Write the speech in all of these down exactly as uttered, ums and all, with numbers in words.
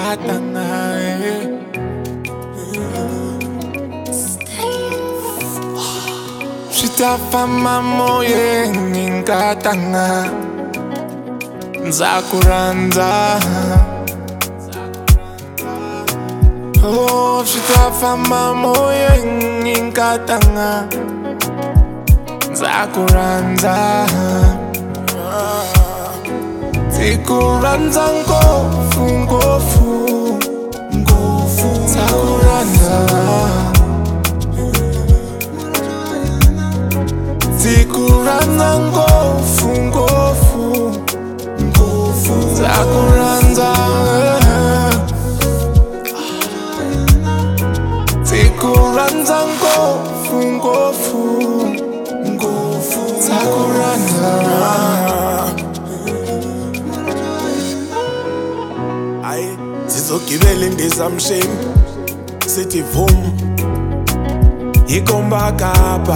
ngingata ngaye. Switafamba moyeni ngingata ngaye. Nzakurhandza. Oh, switafamba moyeni ngingata ngaye. Nzakurhandza. Nzakurhandza ngofu ngofu ngofu. Nzakurhandza. Nzakurhandza ngofu ngofu ngofu. Nzakurhandza. Nzakurhandza ngofu ngofu ngofu. Nzakurhandza. Ayi sizogibela indizamshini sithi vum ikomba Kapa.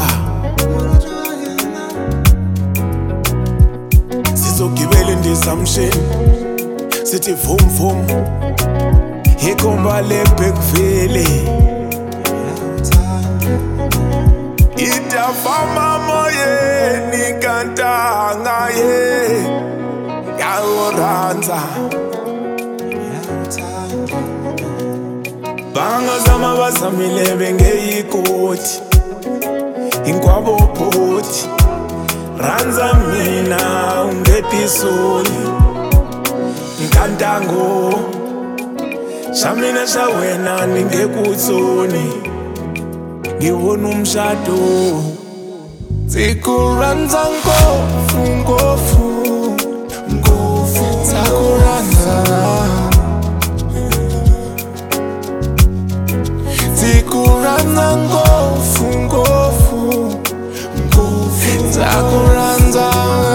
Sizogibela indizamshini sithi vum vum ikomba leBergville. Itafamba moyeni ngingata ngaye. Ngiyawurhandza. Bangazama bazamile bengeyikoti inkwabo bhoti. Rhandza mina ungetisoni nkantango xa mina xa wena ningekutsoni ngivona umshado. Nzakurhandza ngofu ngofu ngofu. Nzakurhandza. Nzakurhandza ngofu ngofu ngofu. Nzakurhandza.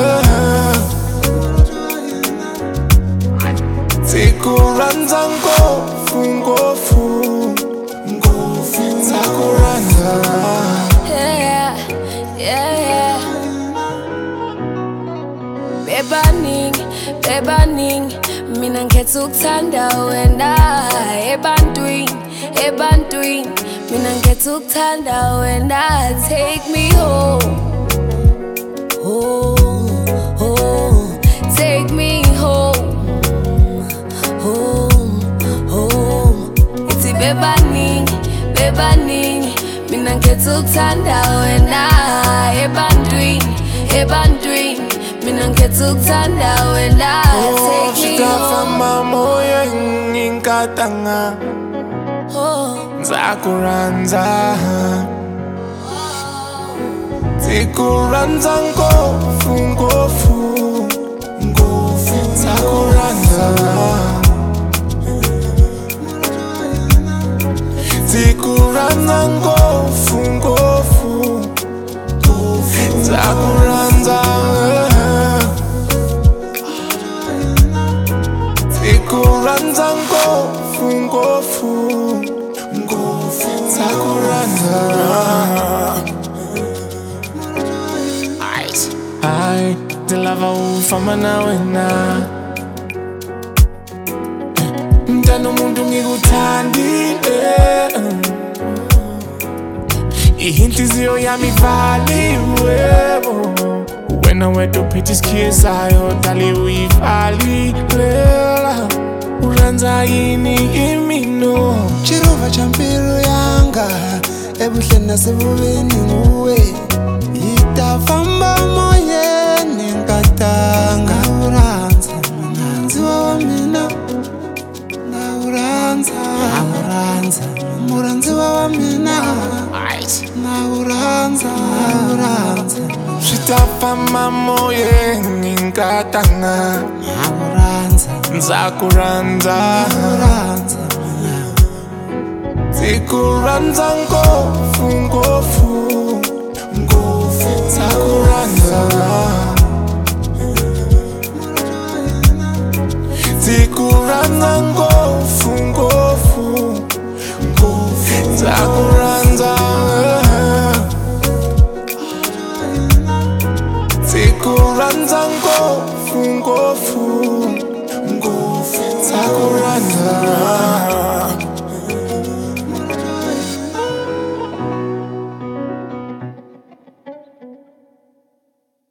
Nzakurhandza ngofu ngofu ngofu. Nzakurhandza. Yeah, yeah, yeah. Bebaning, bebaning. Mina ngikhetha ukuthanda wena. Ebantwini, ebantwini. Mina ngikhetha ukuthanda wena. Take me home, home, home. Take me home, home, home. Ithi bebaning, bebaning. Mina ngikhetha ukuthanda wena. Ebantwini, ebantwini. Mina ngikhetha ukuthanda wena. Take me Switafamba home. moyeni ngingata ngaye. Oh. Nzakurhandza. Nzakurhandza ngofu ngofu ngofu. Nzakurhandza. Nzakurhandza ngofu ngofu ngofu. Nzakurhandza. Nzakurhandza ngofu ngofu ngofu. Nzakurhandza. Ay, ndilava ufamba na wena. Mntana umuntu ngikuthandile. Inhliziyo yami ivaliwe. Wena wedwa uphethe isikhiyezayo dali uyivalile. Urhandza yini imino? Chirova cha mbilu yanga ebuhleni nasebubini nguwe. Itafamba moyeni ngingata ngawurhandza mina. Nziwa wa mina ngawurhandza. Ngawurhandza murhandziwa wa mina. Ngawurhandza ngawurhandza. Switafamba moyeni ngingata ngaye. Ngawurhandza Nzakurhandza. ngawurhandza. Nzakurhandza ngofu ngofu ngofu. Nzakurhandza. Nzakurhandza ngofu ngofu ngofu. Nzakurhandza. Nzakurhandza ngofu ngofu ngofu. Nzakurhandza.